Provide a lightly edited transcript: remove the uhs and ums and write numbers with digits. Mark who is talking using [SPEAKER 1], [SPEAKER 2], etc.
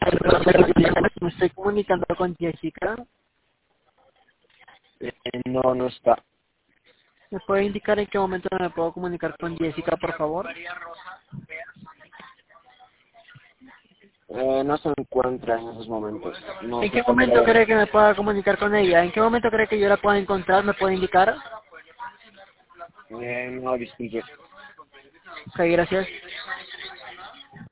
[SPEAKER 1] Me estoy comunicando con Jessica.
[SPEAKER 2] No, no está.
[SPEAKER 1] ¿Me puede indicar en qué momento me puedo comunicar con Jessica, por favor?
[SPEAKER 2] No se encuentra en esos momentos. No
[SPEAKER 1] ¿En
[SPEAKER 2] sé
[SPEAKER 1] qué
[SPEAKER 2] por
[SPEAKER 1] momento
[SPEAKER 2] qué.
[SPEAKER 1] cree que me pueda comunicar con ella? ¿En qué momento cree que yo la pueda encontrar? ¿Me puede indicar?
[SPEAKER 2] No, disculpe.
[SPEAKER 1] Ok, gracias.